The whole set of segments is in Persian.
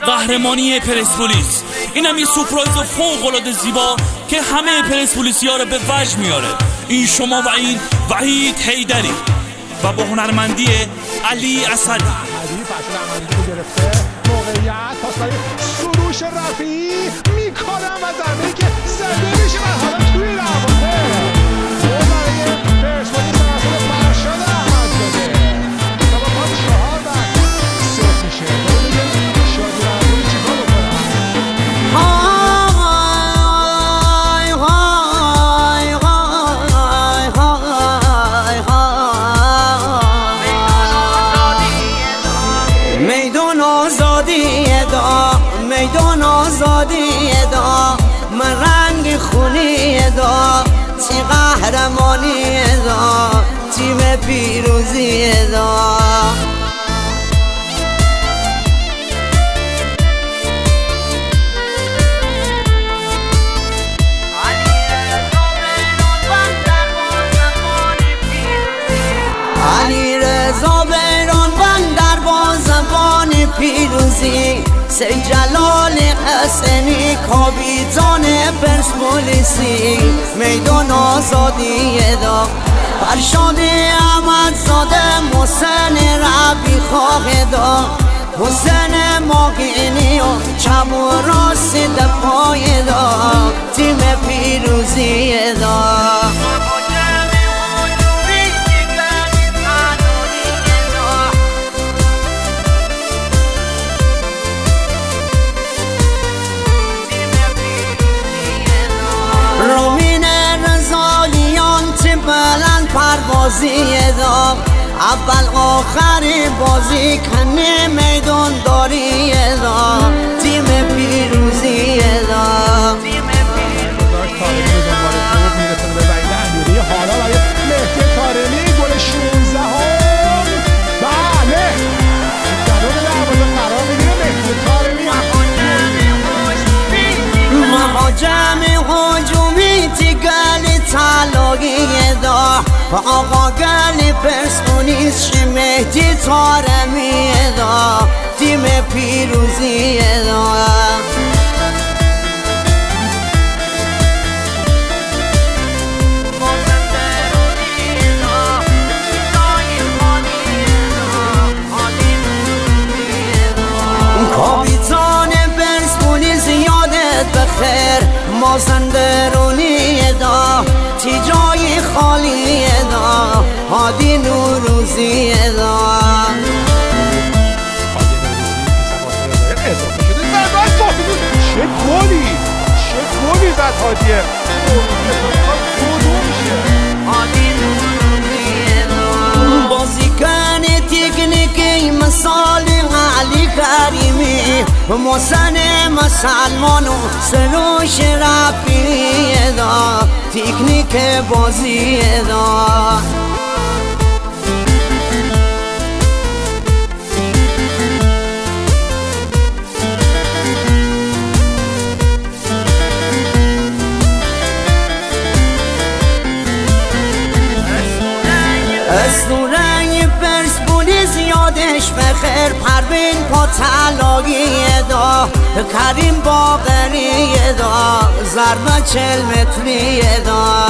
قهرمانی پرسپولیس. اینم یه سورپرایز فوق‌العاده زیبا که همه پرسپولیسی‌ها رو به وجد میاره. این شما و این وحید حیدری و با هنرمندی علی اسدی. موقعیت پاس برای سروش رفیعی میکنم و ضربه‌ای که زده میشه و حالا توی دروازه گل برای پرسپولیس توسط فرشاد احمدزاده و با پاس 4 بعد 0 میشه. ببینیم شادی رحمانی چیکار بکنه. میدان آزادی دا من رنگ خونی دا تی قهرمانی دا تیم پیروزی دا. علی رضا بیرانوند در بازبان پیروزی، سید جلال حسنی کاپیتان پرسپولیسی. میدان آزادی دا فرشاد احمدزاده محسن ربی خواه دا حسین ماگینی و چپ و راست دفاع دا تیم پیروزی دا. پروازی دا اول آخری بازی کنه میدان داری دا تیم پیروزی دا. میرسه به وحید امیری. حالا برای مهدی طارمی گل 16 هم بله درون دروازه قرار میگیره مهدی طارمی. مهاجم هجومی تیگل طلایی دا آقا گل پرسپولیس مهدی طارمی دا تیم پیروزی دا. کاپیتان پرسپولیس یادت بخیر مازندرانی دا تی جای خالی دا هادی نوروزی دا. چه گلی زد هادیه. بازیکن تکنیکی مثال علی کریمی محسن مسلمان و سروش رفیعی دا تکنیک بازی دا. اسطوره پرسپولیس یادش بخیر پروین پاتلایی دا کریم باقری دا ضربه 40 متری دا.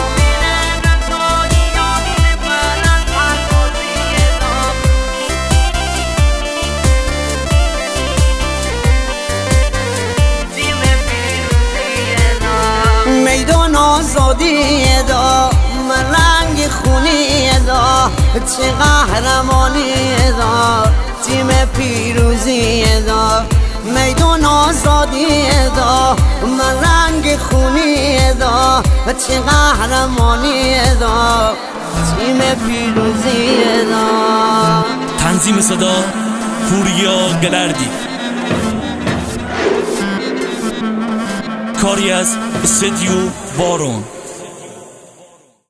میدان آزادی دا من رنگ خونی دا چه قهرمانی دا تیم پیروزی دا. میدان آزادی دا من رنگ خونی دا چه قهرمانی دا تیم پیروزی دا. تنظیم صدا پوریا گلردی، کاری از استودیو بارون.